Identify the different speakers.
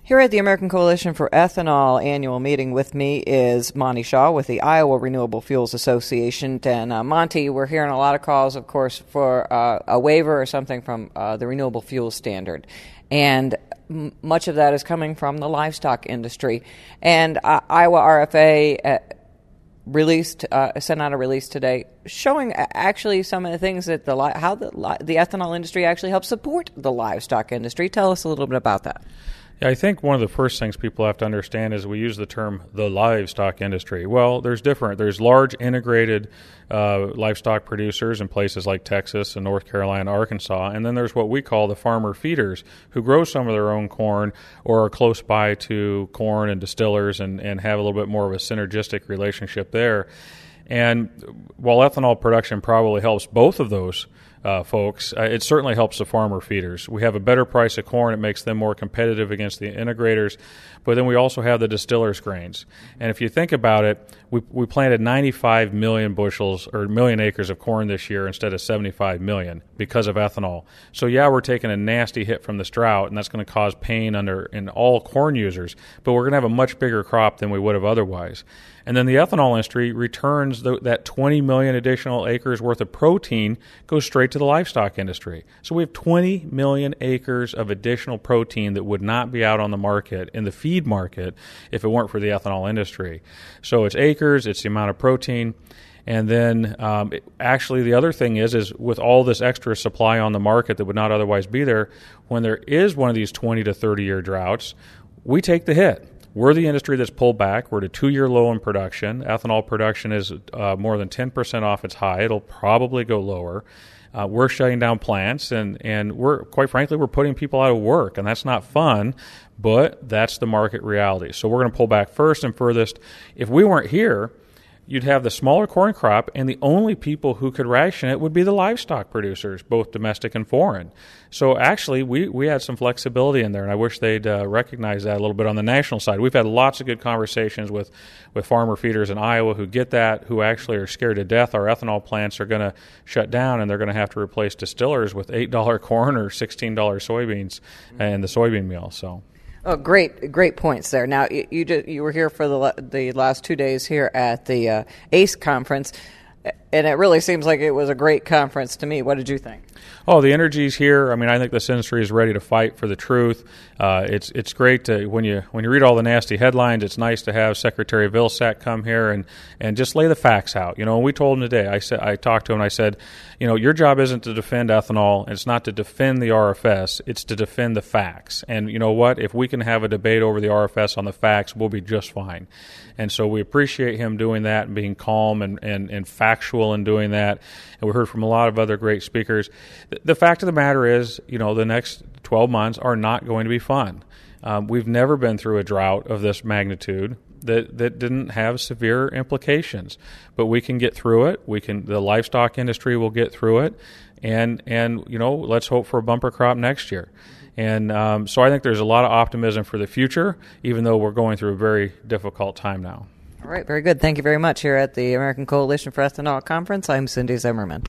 Speaker 1: Here at the American Coalition for Ethanol annual meeting with me is Monty Shaw with the Iowa Renewable Fuels Association. And Monty, we're hearing a lot of calls, of course, for a waiver or something from the Renewable Fuels Standard. And much of that is coming from the livestock industry. And Iowa RFA sent out a release today showing actually some of the things that how the ethanol industry actually helps support the livestock industry. Tell us a little bit about that.
Speaker 2: Yeah, I think one of the first things people have to understand is we use the term the livestock industry. Well, there's large integrated livestock producers in places like Texas and North Carolina, Arkansas, and then there's what we call the farmer feeders who grow some of their own corn or are close by to corn and distillers and have a little bit more of a synergistic relationship there. And while ethanol production probably helps both of those folks, it certainly helps the farmer feeders. We have a better price of corn. It makes them more competitive against the integrators. But then we also have the distillers' grains. And if you think about it, we planted 95 million bushels or million acres of corn this year instead of 75 million because of ethanol. So, yeah, we're taking a nasty hit from this drought, and that's going to cause pain in all corn users. But we're going to have a much bigger crop than we would have otherwise. And then the ethanol industry returns that 20 million additional acres worth of protein goes straight to the livestock industry. So we have 20 million acres of additional protein that would not be out on the market, in the feed market, if it weren't for the ethanol industry. So it's acres, it's the amount of protein. And then actually the other thing is with all this extra supply on the market that would not otherwise be there, when there is one of these 20 to 30-year droughts, we take the hit. We're the industry that's pulled back. We're at a 2-year low in production. Ethanol production is more than 10% off its high. It'll probably go lower. We're shutting down plants, and we're quite frankly, we're putting people out of work, and that's not fun, but that's the market reality. So we're going to pull back first and furthest. If we weren't here, you'd have the smaller corn crop, and the only people who could ration it would be the livestock producers, both domestic and foreign. So actually, we had some flexibility in there, and I wish they'd recognize that a little bit on the national side. We've had lots of good conversations with farmer feeders in Iowa who get that, who actually are scared to death. Our ethanol plants are going to shut down, and they're going to have to replace distillers with $8 corn or $16 soybeans and the soybean meal. So.
Speaker 1: Oh, great points there. Now, you were here for the last 2 days here at the ACE conference, and it really seems like it was a great conference to me. What did you think?
Speaker 2: Oh, the energy's here. I mean, I think this industry is ready to fight for the truth. It's great to when you read all the nasty headlines. It's nice to have Secretary Vilsack come here and just lay the facts out. You know, and we told him today. I talked to him and I said, you know, your job isn't to defend ethanol. It's not to defend the RFS. It's to defend the facts. And you know what? If we can have a debate over the RFS on the facts, we'll be just fine. And so we appreciate him doing that and being calm and factual in doing that. And we heard from a lot of other great speakers. The fact of the matter is, you know, the next 12 months are not going to be fun. We've never been through a drought of this magnitude that didn't have severe implications. But we can get through it. The livestock industry will get through it. And you know, let's hope for a bumper crop next year. And so I think there's a lot of optimism for the future, even though we're going through a very difficult time now.
Speaker 1: All right, very good. Thank you very much. Here at the American Coalition for Ethanol Conference, I'm Cindy Zimmerman.